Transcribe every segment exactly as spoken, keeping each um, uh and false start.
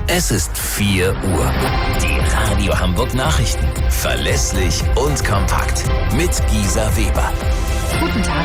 Es ist vier Uhr. Die Radio Hamburg Nachrichten. Verlässlich und kompakt. Mit Gisa Weber. Guten Tag.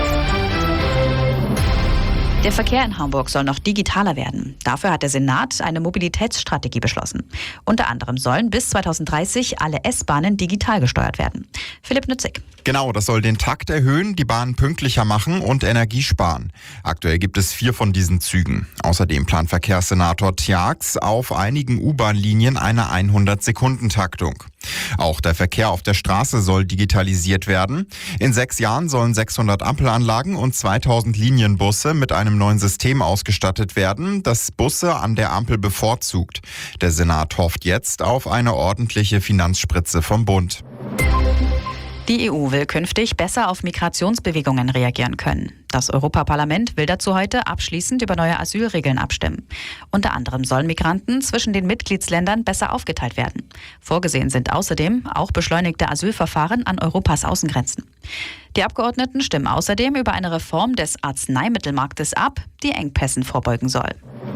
Der Verkehr in Hamburg soll noch digitaler werden. Dafür hat der Senat eine Mobilitätsstrategie beschlossen. Unter anderem sollen bis zweitausenddreißig alle S-Bahnen digital gesteuert werden. Philipp Nützig. Genau, das soll den Takt erhöhen, die Bahn pünktlicher machen und Energie sparen. Aktuell gibt es vier von diesen Zügen. Außerdem plant Verkehrssenator Tjax auf einigen U-Bahn-Linien eine hundert-Sekunden-Taktung. Auch der Verkehr auf der Straße soll digitalisiert werden. In sechs Jahren sollen sechshundert Ampelanlagen und zweitausend Linienbusse mit einem neuen System ausgestattet werden, das Busse an der Ampel bevorzugt. Der Senat hofft jetzt auf eine ordentliche Finanzspritze vom Bund. Die E U will künftig besser auf Migrationsbewegungen reagieren können. Das Europaparlament will dazu heute abschließend über neue Asylregeln abstimmen. Unter anderem sollen Migranten zwischen den Mitgliedsländern besser aufgeteilt werden. Vorgesehen sind außerdem auch beschleunigte Asylverfahren an Europas Außengrenzen. Die Abgeordneten stimmen außerdem über eine Reform des Arzneimittelmarktes ab, die Engpässen vorbeugen soll.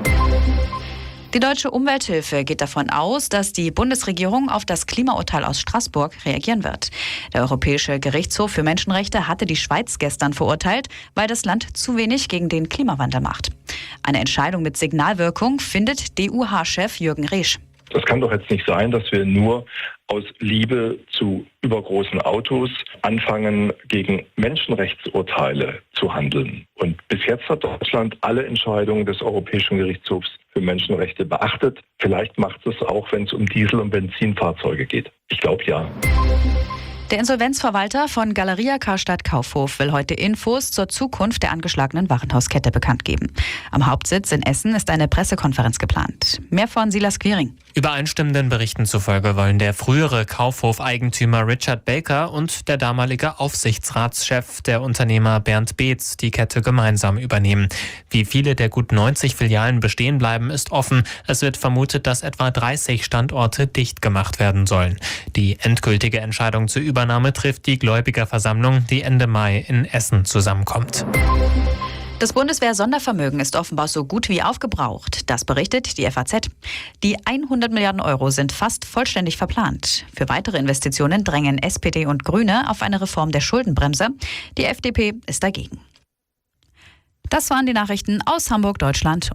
Die Deutsche Umwelthilfe geht davon aus, dass die Bundesregierung auf das Klimaurteil aus Straßburg reagieren wird. Der Europäische Gerichtshof für Menschenrechte hatte die Schweiz gestern verurteilt, weil das Land zu wenig gegen den Klimawandel macht. Eine Entscheidung mit Signalwirkung findet D U H-Chef Jürgen Resch. Das kann doch jetzt nicht sein, dass wir nur aus Liebe zu übergroßen Autos anfangen, gegen Menschenrechtsurteile zu handeln. Und bis jetzt hat Deutschland alle Entscheidungen des Europäischen Gerichtshofs für Menschenrechte beachtet. Vielleicht macht es auch, wenn es um Diesel- und Benzinfahrzeuge geht. Ich glaube ja. Der Insolvenzverwalter von Galeria Karstadt Kaufhof will heute Infos zur Zukunft der angeschlagenen Warenhauskette bekannt geben. Am Hauptsitz in Essen ist eine Pressekonferenz geplant. Mehr von Silas Quiring. Übereinstimmenden Berichten zufolge wollen der frühere Kaufhof-Eigentümer Richard Baker und der damalige Aufsichtsratschef der Unternehmer Bernd Beetz die Kette gemeinsam übernehmen. Wie viele der gut neunzig Filialen bestehen bleiben, ist offen. Es wird vermutet, dass etwa dreißig Standorte dicht gemacht werden sollen. Die endgültige Entscheidung zur Übernahme trifft die Gläubigerversammlung, die Ende Mai in Essen zusammenkommt. Das Bundeswehr-Sondervermögen ist offenbar so gut wie aufgebraucht. Das berichtet die F A Z. Die hundert Milliarden Euro sind fast vollständig verplant. Für weitere Investitionen drängen S P D und Grüne auf eine Reform der Schuldenbremse. Die F D P ist dagegen. Das waren die Nachrichten aus Hamburg, Deutschland.